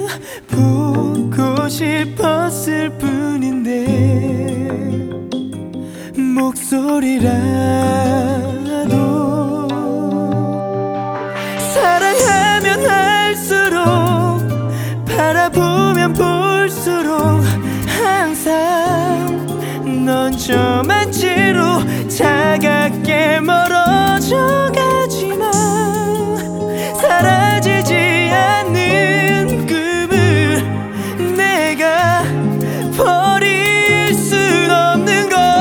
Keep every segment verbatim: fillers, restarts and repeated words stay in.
보고 싶었을 뿐인데 목소리라도 사랑하면 할수록 바라보면 볼수록 항상 넌 저만 채로 차갑게 멀어져 가지만 사라지지 않는 꿈을 내가 버릴 순 없는 걸.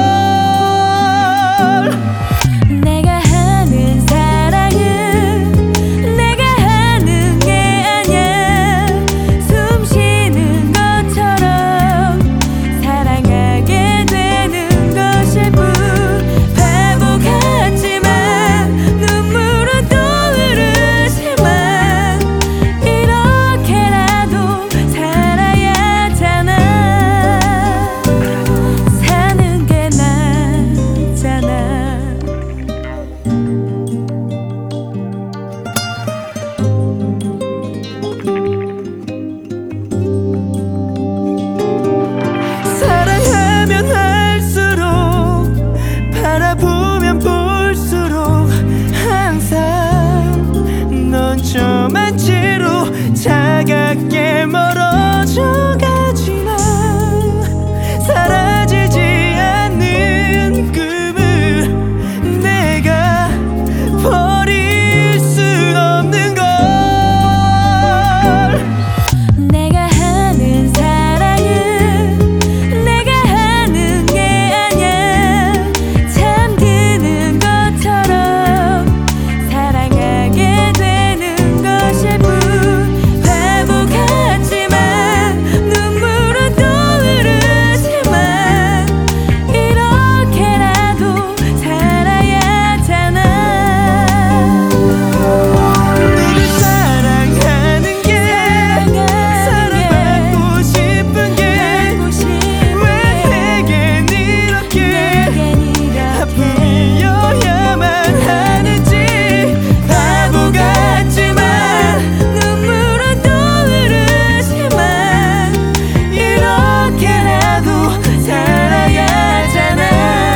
내가 하는 사랑은 내가 하는 게 아니야. 숨 쉬는 것처럼 사랑하게 되는 것일 뿐. 바보 같지만 눈물은 또 흐르지만 이렇게라도 살아야 하잖아. 사는 게 낫잖아. 사랑하면 할수록 바라보면 볼수록 항상 넌 저만 채로 차갑게 멀어져 가지만 사라지지 않는 꿈을 내가 버릴 수 없는 걸. 내가 하는 사랑은 내가 하는 게 아니야. 잠드는 것처럼 사랑하게 되는 것일 뿐. 바보 같지만 눈물은 또 흐르지만 이렇게라도 살아야 하잖아. 너를 사랑하는 게 사랑받고 싶은 게 왜 내겐 이렇게 아픔이어야만 하는지. 바보 같지만 눈물은 또 흐르지만 이렇게라도 살아야 하잖아.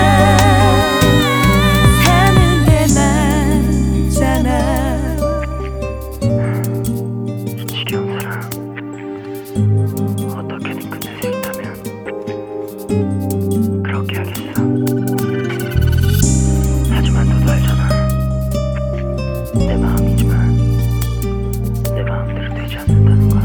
사는 게 낫잖아. 지겨운 사랑 어떻게든 끝낼 수 있다면 그렇게 하겠어. 하지만 너도 알잖아. 내 마음이지만 내 마음대로 되지 않는다는 걸.